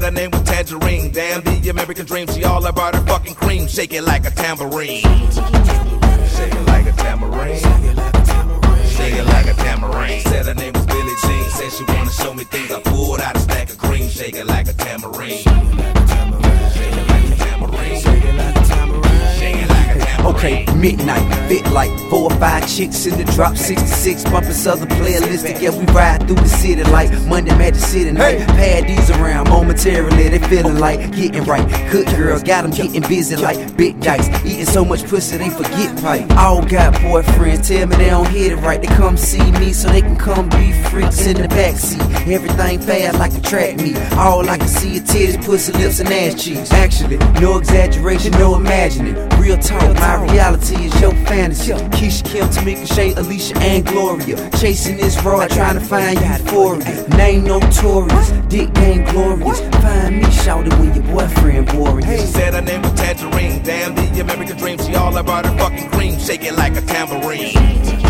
her name was Tangerine. Damn, the American dream, she all about her fucking cream. Shake it like a tambourine. Shake it like a tambourine. Shake it like a tambourine. Said her name was Billie Jean. Said she wanna show me things. I pulled out a stack of green. Shake it like a tambourine. Shake it like a tambourine. Shake it like a tambourine. Shake it like a tambourine. Okay, midnight, fit like 4 or 5 chicks in the drop 66, bumping Southern playlistic. Yeah, we ride through the city like Monday Magic City night. Paddies around momentarily, they feeling like getting right. Good girl, got them getting busy like big dice. Eating so much pussy, they forget right. All got boyfriends, tell me they don't hit it right. They come see me so they can come be freaks in the backseat. Everything fast like a track meet. All I can see is titties, pussy, lips, and ass cheeks. Actually, no exaggeration, no imagining. Real talk, my reality is your fantasy. Keisha, Kim, Tamika, Shay, Alicia, and Gloria. Chasing this rod, trying to find euphoria. Name notorious, dick game glorious. Find me, shout it when your boyfriend warrior. She said her name was Tangerine. Damn, the American dream, she all about her fucking cream. Shake it like a tambourine.